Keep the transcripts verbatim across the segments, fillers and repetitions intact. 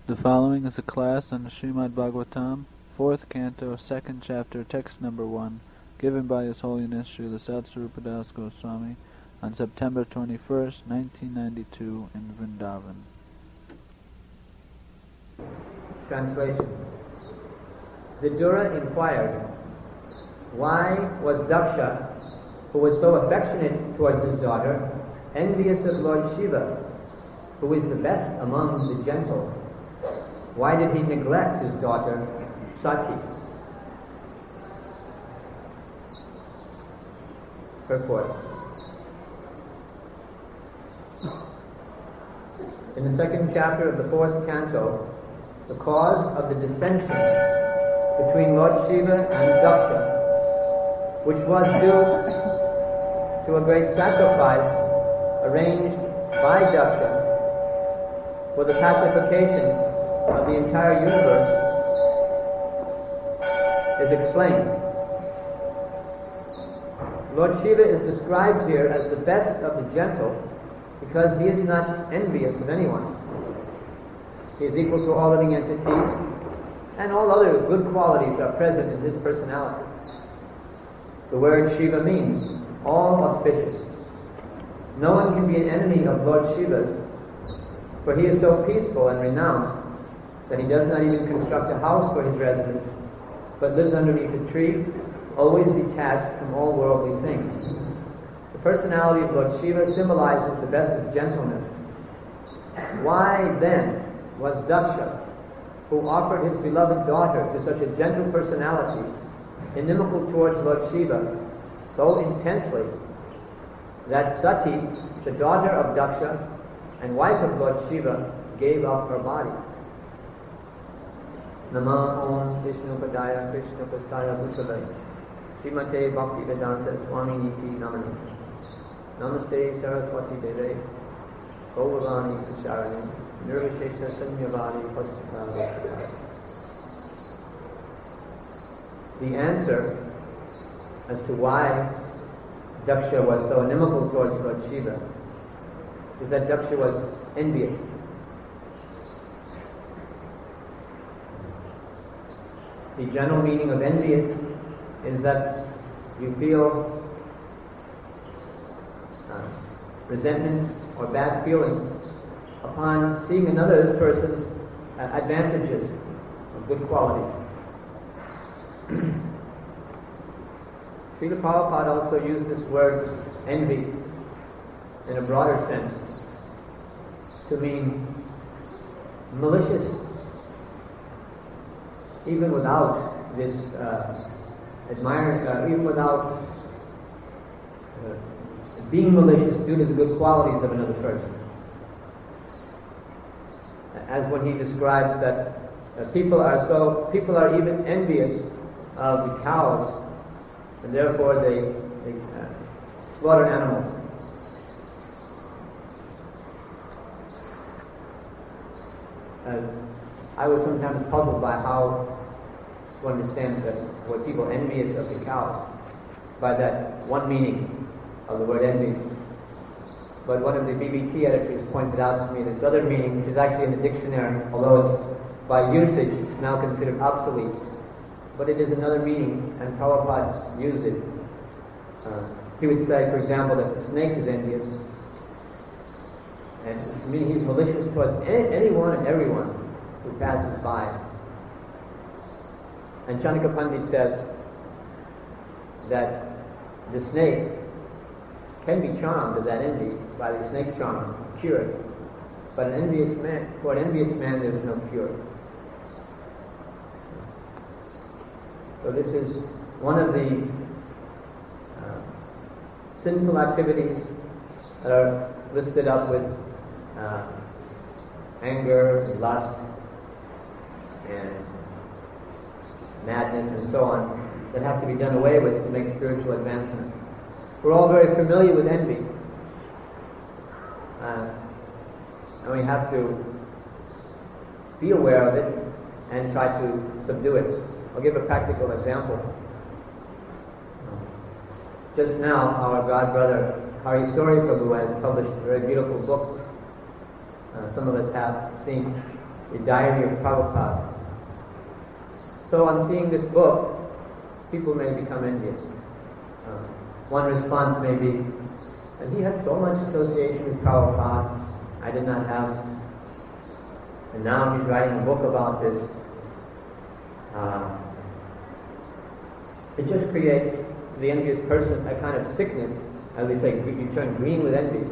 The following is a class on the Srimad Bhagavatam, fourth canto, second chapter, text number one, given by His Holiness Srila Satsvarupa Das Goswami on September twenty-first, nineteen ninety-two in Vrindavan. Translation. Vidura inquired, why was Daksha, who was so affectionate towards his daughter, envious of Lord Shiva, who is the best among the gentle? Why did he neglect his daughter, Sati? Purport. In the second chapter of the fourth canto, the cause of the dissension between Lord Shiva and Daksha, which was due to a great sacrifice arranged by Daksha for the pacification of the entire universe, is explained. Lord Shiva is described here as the best of the gentle because he is not envious of anyone. He is equal to all living entities, and all other good qualities are present in his personality. The word Shiva means all auspicious. No one can be an enemy of Lord Shiva's, for he is so peaceful and renounced that he does not even construct a house for his residence, but lives underneath a tree, always detached from all worldly things. The personality of Lord Shiva symbolizes the best of gentleness. Why then was Daksha, who offered his beloved daughter to such a gentle personality, inimical towards Lord Shiva so intensely that Sati, the daughter of Daksha and wife of Lord Shiva, gave up her body? Nama Om Vishnu Padaya Krishna Pastaya Bhutale Srimate Bhakti Vedanta Swami Niti Namani Namaste Saraswati Deve Gauravani Prasharani Nirvishesha Sanyavadi Pastakari. The answer as to why Daksha was so inimical towards Lord Shiva is that Daksha was envious. The general meaning of envious is that you feel uh, resentment or bad feeling upon seeing another person's uh, advantages of good quality. Srila Prabhupada also used this word envy in a broader sense to mean malicious, even without this uh, admire, uh, even without uh, being malicious due to the good qualities of another person. As when he describes that uh, people are so, people are even envious of the cows, and therefore they, they uh, slaughter animals. Uh, I was sometimes puzzled by how to understand that what people envious of the cows, by that one meaning of the word envy. But one of the B B T editors pointed out to me this other meaning, which is actually in the dictionary, although it's by usage it's now considered obsolete. But it is another meaning, and Prabhupada used it. Uh, he would say, for example, that the snake is envious, and meaning he's malicious towards any, anyone and everyone who passes by. And Chanika Pandit says that the snake can be charmed of that envy by the snake charmer, cured. But an envious man, for an envious man, there is no cure. So this is one of the uh, sinful activities that are listed up with uh, anger, lust, and madness, and so on, that have to be done away with to make spiritual advancement. We're all very familiar with envy, uh, and we have to be aware of it and try to subdue it. I'll give a practical example. Just now, our god brother Harisori Prabhu has published a very beautiful book. Uh, some of us have seen The Diary of Prabhupada. So on seeing this book, people may become envious. Uh, one response may be, and he had so much association with Prabhupada, I did not have, and now he's writing a book about this. Uh, it just creates to the envious person a kind of sickness, as we say, you turn green with envy.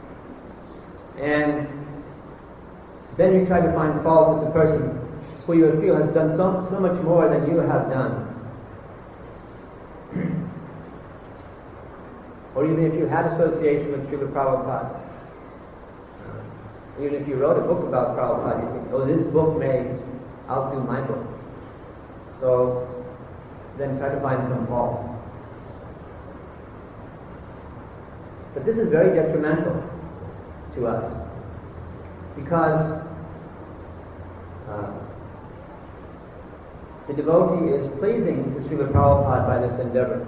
And then you try to find fault with the person who you feel has done so, so much more than you have done. Or even if you had association with Srila Prabhupada, even if you wrote a book about Prabhupada, you think, oh, this book may outdo my book. So then try to find some fault. But this is very detrimental to us, because uh, the devotee is pleasing to Srila Prabhupada by this endeavor.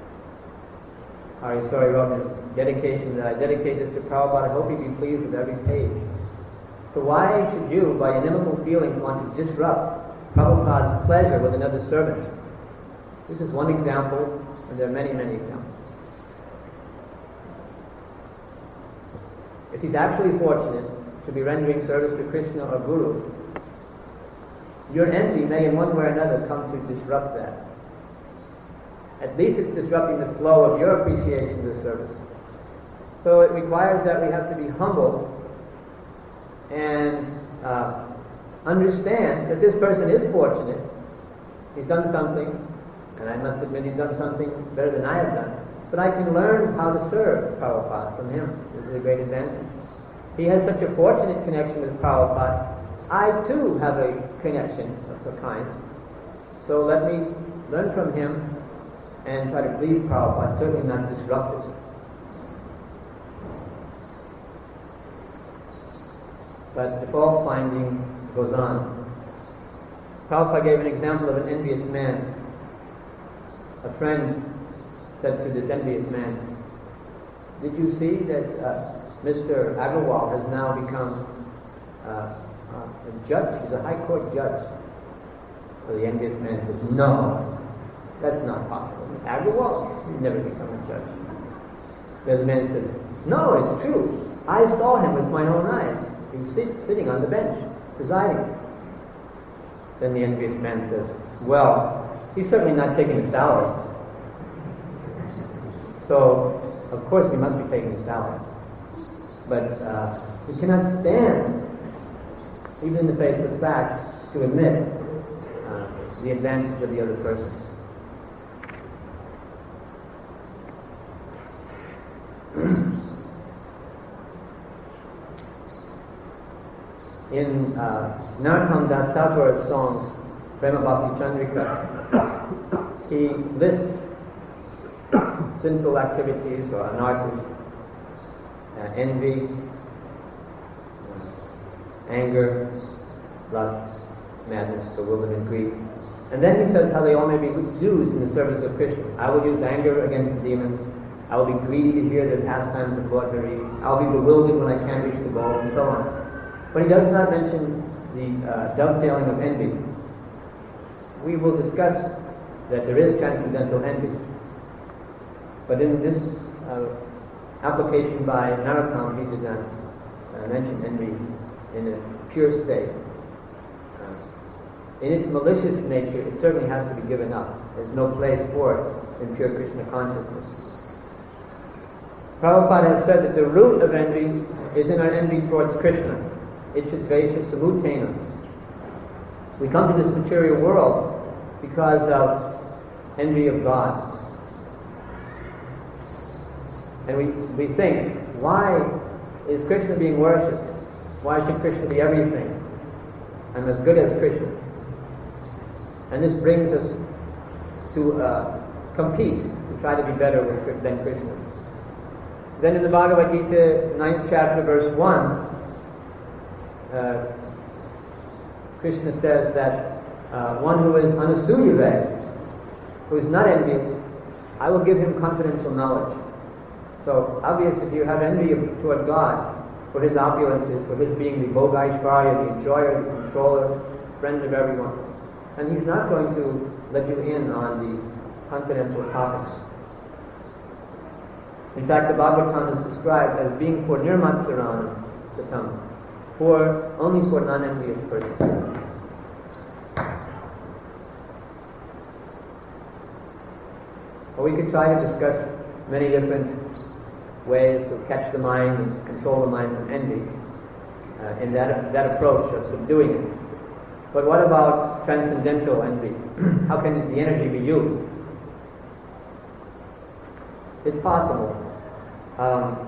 Hari Story wrote in his dedication that I dedicate this to Prabhupada, I hope he be pleased with every page. So why should you, by inimical feelings, want to disrupt Prabhupada's pleasure with another servant? This is one example, and there are many, many examples. If he's actually fortunate to be rendering service to Krishna or Guru, your envy may in one way or another come to disrupt that. At least it's disrupting the flow of your appreciation of the service. So it requires that we have to be humble and uh, understand that this person is fortunate. He's done something, and I must admit he's done something better than I have done. But I can learn how to serve Prabhupada from him. This is a great advantage. He has such a fortunate connection with Prabhupada. I too have a connection of a kind. So let me learn from him and try to please Prabhupada, certainly not disrupt this. But the fault finding goes on. Prabhupada gave an example of an envious man. A friend said to this envious man, did you see that uh, Mister Agarwal has now become uh, uh, a judge? He's a high court judge. So the envious man says, no, that's not possible. Agarwal, he'd never become a judge. The other man says, no, it's true. I saw him with my own eyes. He was sit, sitting on the bench, presiding. Then the envious man says, well, he's certainly not taking a salary. So, of course, he must be taking a salary. But uh, he cannot stand, even in the face of facts, to admit uh, the advantage of the other person. In uh, Narottam Das Thakur's songs, Prema Bhakti Chandrika, he lists sinful activities or anarthas, uh, envy, uh, anger, lust, madness, bewilderment, greed. And then he says how they all may be used in the service of Krishna. I will use anger against the demons. I will be greedy to hear the pastimes of Lord Hari. I will be bewildered when I can't reach the goal, and so on. But he does not mention the uh, dovetailing of envy. We will discuss that there is transcendental envy. But in this uh, application by Narottam, he did not uh, mention envy in a pure state. Uh, in its malicious nature, it certainly has to be given up. There's no place for it in pure Krishna consciousness. Prabhupada has said that the root of envy is in our envy towards Krishna. Ichadvesha samutena. We come to this material world because of envy of God. And we, we think, why is Krishna being worshipped? Why should Krishna be everything? I'm as good as Krishna. And this brings us to uh, compete, to try to be better with, than Krishna. Then in the Bhagavad Gita, ninth chapter, verse one, uh, Krishna says that uh, one who is anasuyave, who is not envious, I will give him confidential knowledge. So, obviously, if you have envy toward God, for his opulences, for his being the Bhogaishvarya, the enjoyer, the controller, friend of everyone. And he's not going to let you in on the confidential topics. In fact, the Bhagavatam is described as being for nirmatsaran satam, for only for non-envious persons. Well, we could try to discuss many different ways to catch the mind and control the mind from envy uh, in that, that approach of subduing it. But what about transcendental envy? How can the energy be used? It's possible. Um,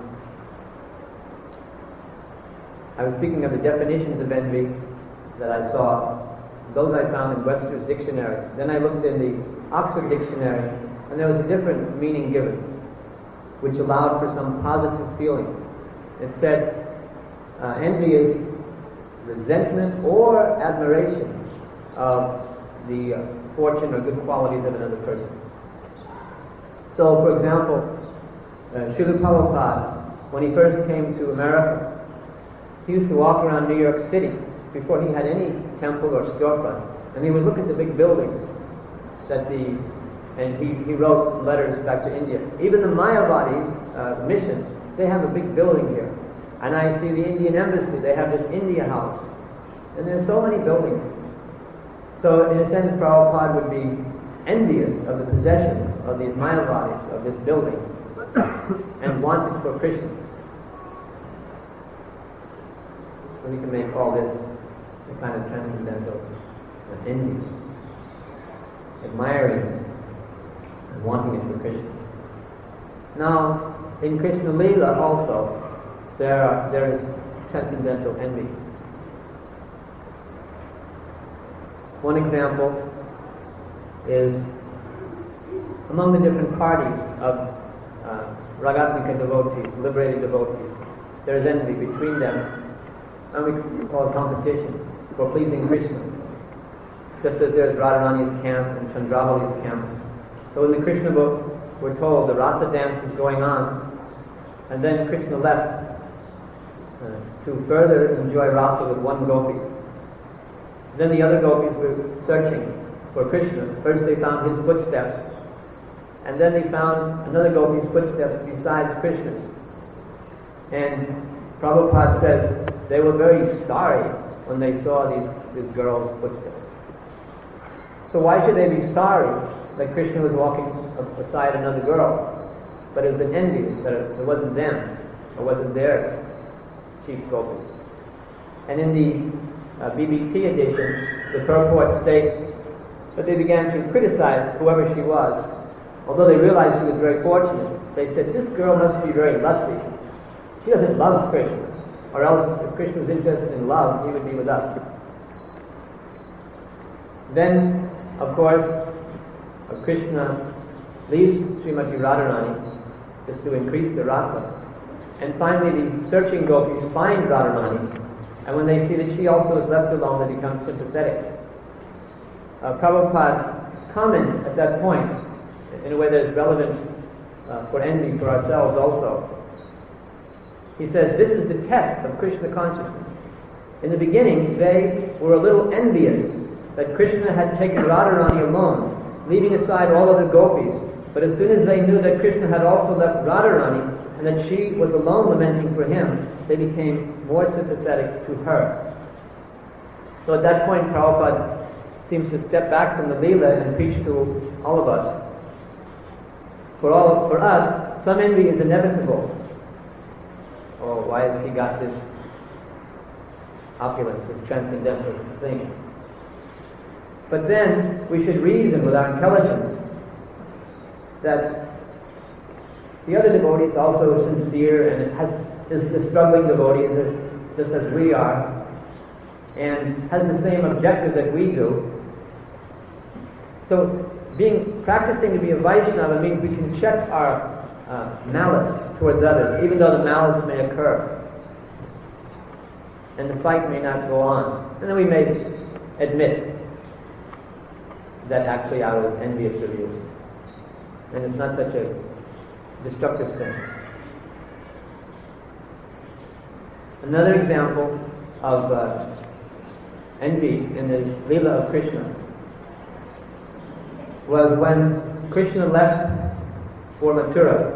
I was speaking of the definitions of envy that I saw. Those I found in Webster's dictionary. Then I looked in the Oxford dictionary, and there was a different meaning given, which allowed for some positive feeling. It said, uh, envy is resentment or admiration of the uh, fortune or good qualities of another person. So, for example, uh, Srila Prabhupada, when he first came to America, he used to walk around New York City before he had any temple or storefront, and he would look at the big buildings that the, and he, he wrote letters back to India. Even the Mayavadi uh, mission, they have a big building here. And I see the Indian embassy, they have this India house. And there's so many buildings. So in a sense, Prabhupada would be envious of the possession of these Mayavadis, of this building, and wants it for Krishna. So we can make all this a kind of transcendental envy, admiring and wanting it for Krishna. Now, in Krishna Lila also, there, are, there is transcendental envy. One example is among the different parties of uh, Ragatmika devotees, liberated devotees, there is envy between them, and we call it competition for pleasing Krishna. Just as there's Radharani's camp and Chandravali's camp. So in the Krishna book, we're told the rasa dance is going on, and then Krishna left uh, to further enjoy rasa with one gopi. Then the other gopis were searching for Krishna. First they found his footsteps, and then they found another gopi's footsteps besides Krishna's. And Prabhupada says they were very sorry when they saw these, these girls' footsteps. So why should they be sorry that Krishna was walking beside another girl? But it was an envy that it wasn't them, it wasn't their chief gopi. And in the uh, B B T edition, the purport states that they began to criticize whoever she was. Although they realized she was very fortunate, they said, this girl must be very lusty. She doesn't love Krishna, or else if Krishna was interested in love, he would be with us. Then, of course, Krishna leaves Srimati Radharani just to increase the rasa. And finally, the searching gopis find Radharani, and when they see that she also is left alone, they become sympathetic. Uh, Prabhupada comments at that point in a way that is relevant uh, for envy for ourselves also. He says, this is the test of Krishna consciousness. In the beginning, they were a little envious that Krishna had taken Radharani alone, leaving aside all other gopis. But as soon as they knew that Krishna had also left Radharani, and that she was alone lamenting for him, they became more sympathetic to her. So at that point, Prabhupada seems to step back from the Leela and preach to all of us. For all, for us, some envy is inevitable. Oh, why has he got this opulence, this transcendental thing? But then we should reason with our intelligence that the other devotee is also sincere and has is a struggling devotee just as we are, and has the same objective that we do. So being practicing to be a Vaishnava means we can check our uh, malice towards others, even though the malice may occur. And the fight may not go on. And then we may admit that actually I was envious of you. And it's not such a destructive thing. Another example of uh, envy in the Leela of Krishna was when Krishna left for Mathura.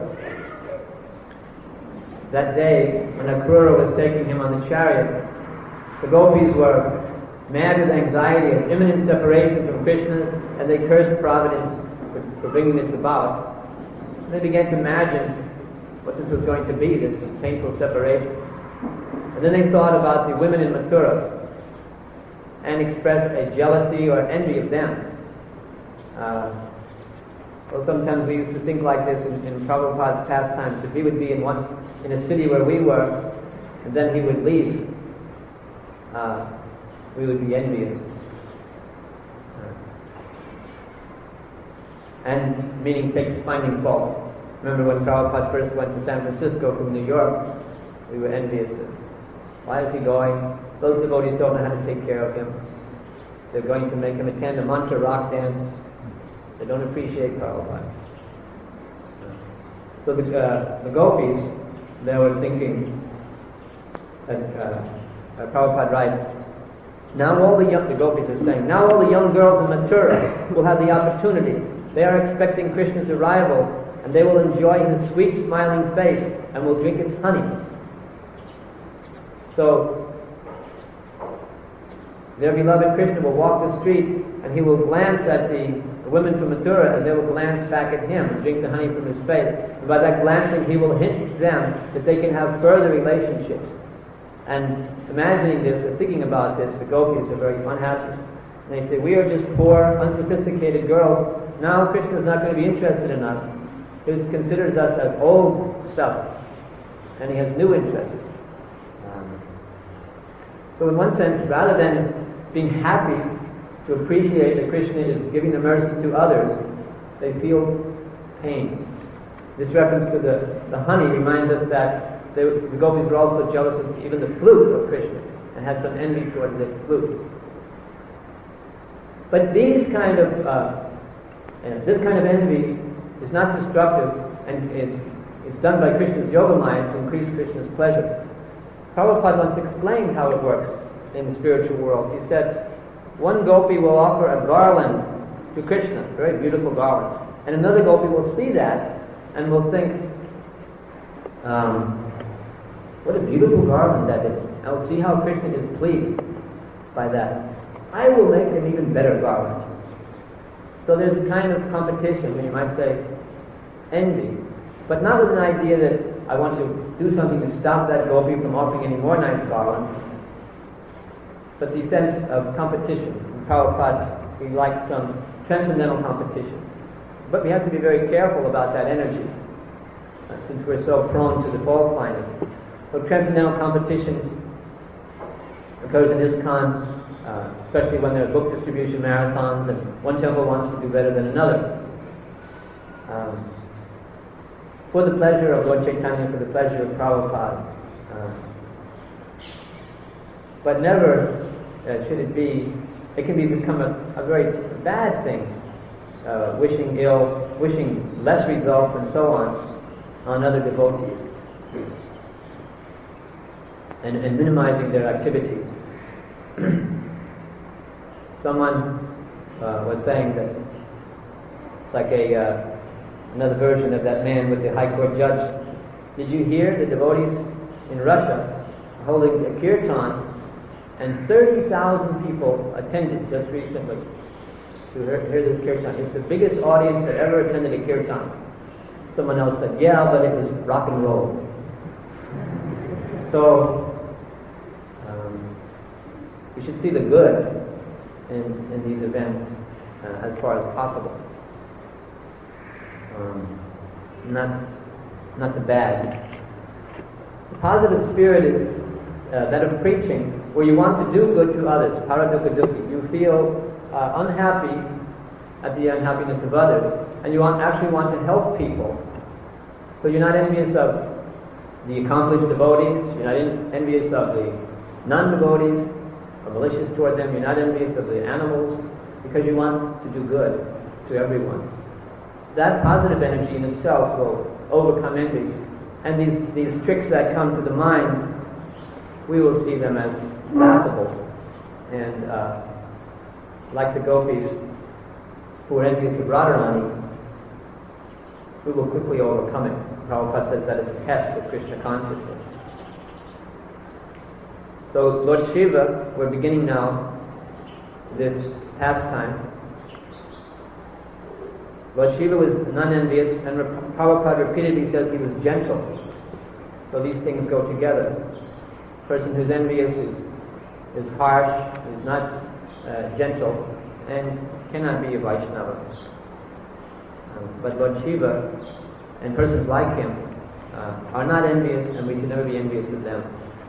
That day, when Akrura was taking him on the chariot, the gopis were mad with anxiety of imminent separation from Krishna, and they cursed Providence for, for bringing this about. And they began to imagine what this was going to be, this painful separation. And then they thought about the women in Mathura and expressed a jealousy or envy of them. Uh, well, sometimes we used to think like this in, in Prabhupada's pastimes. If he would be in one in a city where we were, and then he would leave, uh, we would be envious. Uh, and meaning take, finding fault. Remember when Prabhupada first went to San Francisco from New York, we were envious of, why is he going? Those devotees don't know how to take care of him. They're going to make him attend a mantra rock dance. They don't appreciate Prabhupada. So the, uh, the gopis, they were thinking, that uh, uh, Prabhupada writes, now all the young, the gopis are saying, now all the young girls in Mathura will have the opportunity. They are expecting Krishna's arrival, and they will enjoy his sweet smiling face and will drink its honey. So, their beloved Krishna will walk the streets, and he will glance at the, the women from Mathura, and they will glance back at him and drink the honey from his face. And by that glancing, he will hint to them that they can have further relationships. And imagining this, or thinking about this, the gopis are very unhappy. And they say, we are just poor, unsophisticated girls. Now Krishna is not going to be interested in us. He considers us as old stuff, and he has new interests. Um, so in one sense, rather than being happy to appreciate that Krishna is giving the mercy to others, they feel pain. This reference to the, the honey reminds us that they, the gopis were also jealous of even the flute of Krishna and had some envy towards the flute. But these kind of, uh, uh, this kind of envy is not destructive, and it's, it's done by Krishna's yoga mind to increase Krishna's pleasure. Prabhupada once explained how it works in the spiritual world. He said, one gopi will offer a garland to Krishna, a very beautiful garland, and another gopi will see that and will think, um, what a beautiful garland that is. I will see how Krishna is pleased by that. I will make an even better garland. So there's a kind of competition, you might say, envy, but not with an idea that I want to do something to stop that gopi from offering any more nice garlands, but the sense of competition. In Prabhupada, we like some transcendental competition. But we have to be very careful about that energy, uh, since we're so prone to the fault finding. So transcendental competition occurs in ISKCON, uh, especially when there are book distribution marathons and one temple wants to do better than another. Um, for the pleasure of Lord Chaitanya, for the pleasure of Prabhupada. Uh, but never uh, should it be, it can be become a, a very t- bad thing, uh, wishing ill, wishing less results and so on on other devotees, and, and minimizing their activities. Someone uh, was saying that it's like a uh, another version of that man with the high court judge. Did you hear the devotees in Russia holding a kirtan, and thirty thousand people attended just recently to hear, hear this kirtan. It's the biggest audience that ever attended a kirtan. Someone else said, yeah, but it was rock and roll. So, um, we should see the good in, in these events uh, as far as possible. Um, not, not the bad. The positive spirit is uh, that of preaching, where you want to do good to others, paradukha-dukhi. You feel uh, unhappy at the unhappiness of others, and you want, actually want to help people. So you're not envious of the accomplished devotees, you're not en- envious of the non-devotees, or malicious toward them, you're not envious of the animals, because you want to do good to everyone. That positive energy in itself will overcome envy. And these, these tricks that come to the mind we will see them as laughable. And uh, like the gopis who are envious of Radharani, we will quickly overcome it. Prabhupada says that is a test of Krishna consciousness. So Lord Shiva, we're beginning now this pastime. Lord Shiva was non-envious, and Prabhupada repeatedly says he was gentle. So these things go together. A person who's envious is, is harsh, is not uh, gentle, and cannot be a Vaishnava. Um, but Lord Shiva and persons like him uh, are not envious, and we should never be envious of them.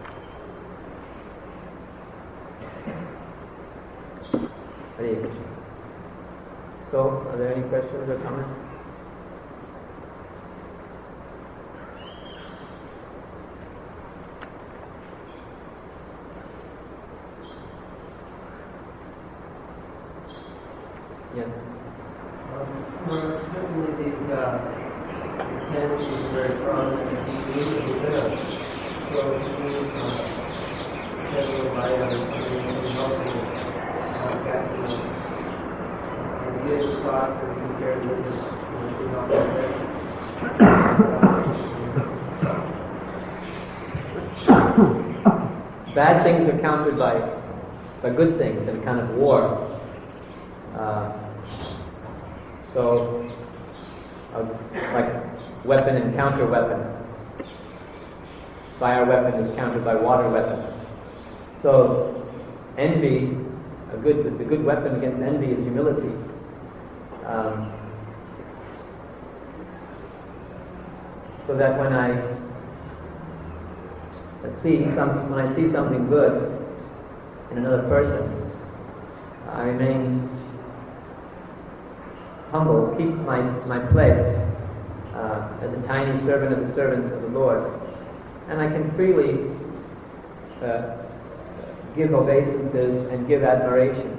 Hare Krishna. So, are there any questions or comments? Yes. Um, well, certainly these uh, tendencies are very strong and deep within us. So we uh, several by uh, helpful uh, capture and give thoughts that we carry with us and we not Bad things are countered by by good things in a kind of war. Uh, So, uh, like weapon and counter weapon. Fire weapon is countered by water weapon. So, envy, a good, the good weapon against envy is humility. Um, so that when I see some, when I see something good in another person, I remain humble, keep my, my place uh, as a tiny servant of the servants of the Lord. And I can freely uh, give obeisances and give admiration.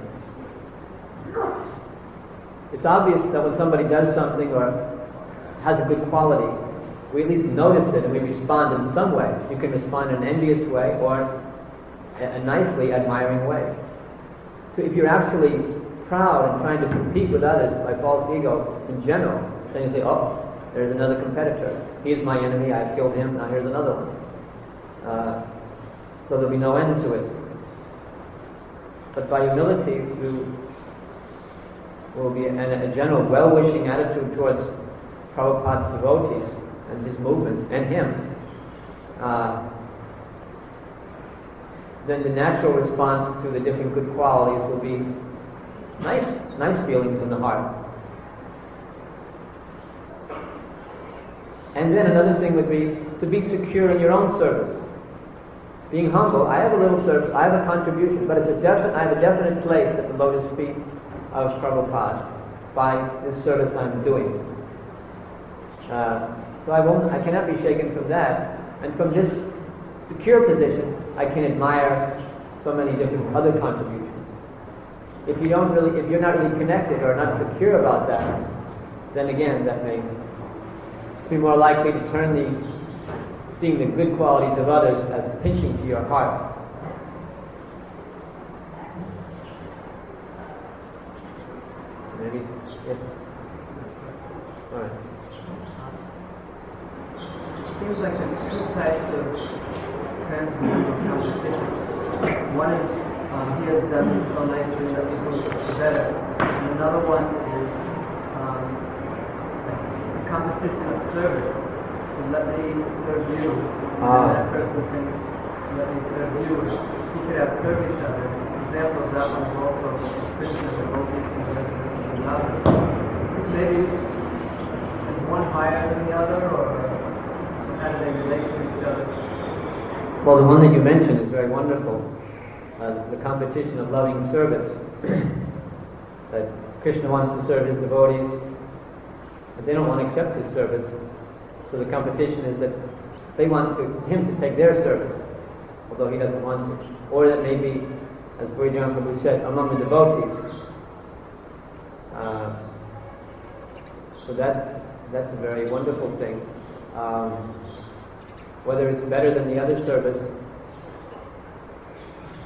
It's obvious that when somebody does something or has a good quality, we at least notice it and we respond in some way. You can respond in an envious way or a, a nicely admiring way. So if you're actually proud and trying to compete with others by false ego in general, then you say, oh, there's another competitor. He is my enemy, I've killed him, now here's another one. Uh, so there'll be no end to it. But by humility, you will be in a general well-wishing attitude towards Prabhupada's devotees and his movement, and him. Uh, then the natural response to the different good qualities will be Nice, nice feelings in the heart. And then another thing would be to be secure in your own service. Being humble, I have a little service, I have a contribution, but it's a definite, I have a definite place at the lotus feet of Prabhupada by this service I'm doing. Uh, so I won't, I cannot be shaken from that. And from this secure position, I can admire so many different other contributions. If you don't really, if you're not really connected or not secure about that, then again, that may be more likely to turn the seeing the good qualities of others as pinching to your heart. Maybe, yes. All right. It seems like there's two types of transcendental competition. One is Um, he has done it so nicely that it goes better. And another one is um, a competition of service. So let me serve you. Ah. And that person thinks, let me serve you. You could have served each other. An example of that one is also Krishna devotee and another. Maybe is one higher than the other, or how do they relate to each other? Well, the one that you mentioned is very wonderful. Uh, the competition of loving service. That Krishna wants to serve his devotees, but they don't want to accept his service. So the competition is that they want to, him to take their service, although he doesn't want to. Or that maybe, as Bhurijan Prabhu said, among the devotees. Uh, so that's, that's a very wonderful thing. Um, whether it's better than the other service,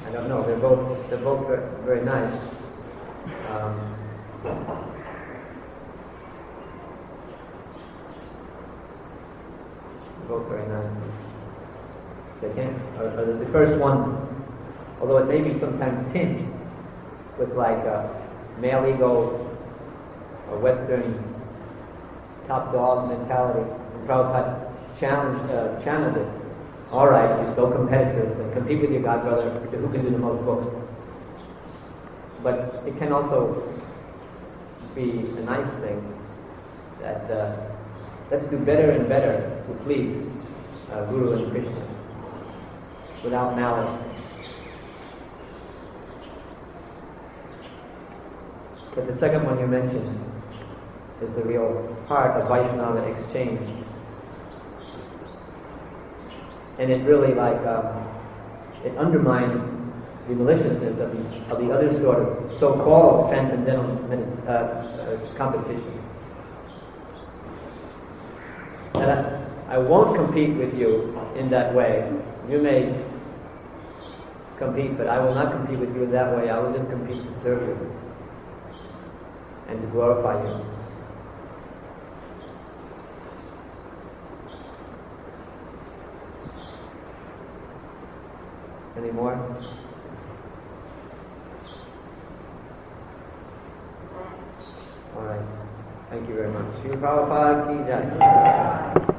I don't know. They're both they're both very, very nice. Um, both very nice. Second, or, or the, the first one, although it may be sometimes tinged with like a male ego or Western top dog mentality, and Prabhupada challenged, uh, channeled it. All right, you're so competitive, and compete with your god brother to who can do the most books. But it can also be a nice thing that uh, let's do better and better to please uh, Guru and Krishna without malice. But the second one you mentioned is the real heart of Vaishnava exchange. And it really like, um, it undermines the maliciousness of the, of the other sort of so-called transcendental uh, uh, competition. And I, I won't compete with you in that way. You may compete, but I will not compete with you in that way. I will just compete to serve you and to glorify you. Any more? All right. Thank you very much. Srila Prabhupada ki jai.